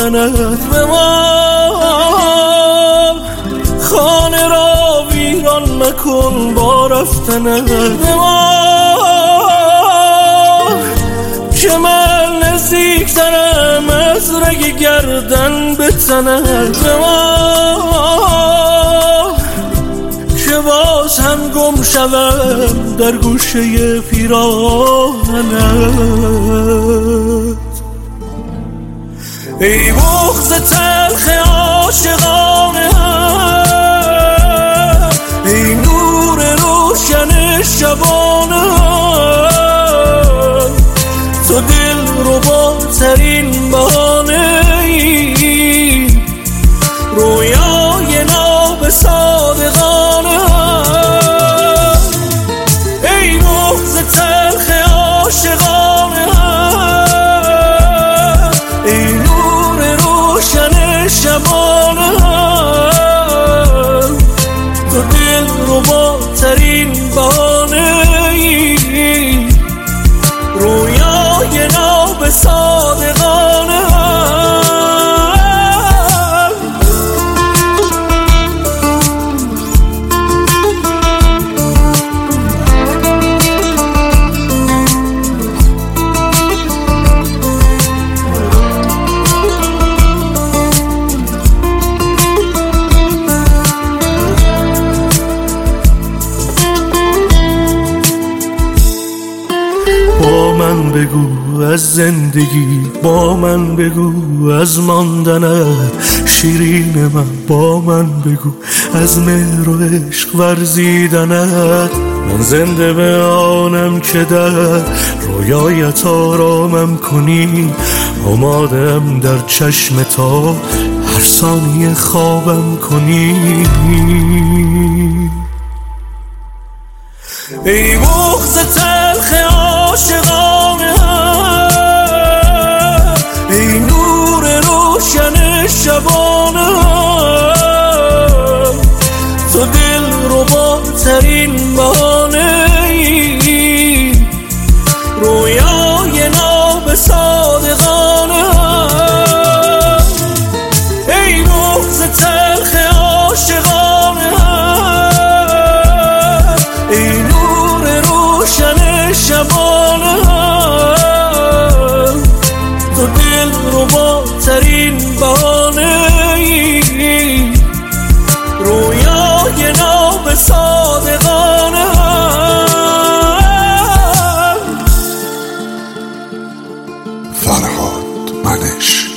دادنت به ما. خانه را ویران مکن با رفتنت به ما، که من نزدیکترم از رگ گردن به تنت به ما، که باز هم گم شوم در گوشه پیراهنت. ای بغض تلخ عاشقانه، ای نور روشن شبانه، تو دل رباترین بهانه ای، رویای ناب صادقانه. ای بغض تلخ عاشقانه، ای نور روشن شبانه، تو دل رباترین بهانه ای، رویای ناب صادقانه. با من بگو از زندگی، با من بگو از ماندنت شیرین من، با من بگو از مهر و عشق ورزیدنت. من زنده به آنم که در رویایت آرامم کنی، آمادم در چشم تا هر ثانیه خوابم کنی. ای بغض تلخ عاشقانه، ای نور روشن شبانه، تو دل رباترین بهانه ای، رویای ناب صادقانه. ای بغض تلخ عاشقانه، ای نور روشن شبانه، تو دل رباترین بهانه ای، رویای ناب صادقانه. فرهاد منش.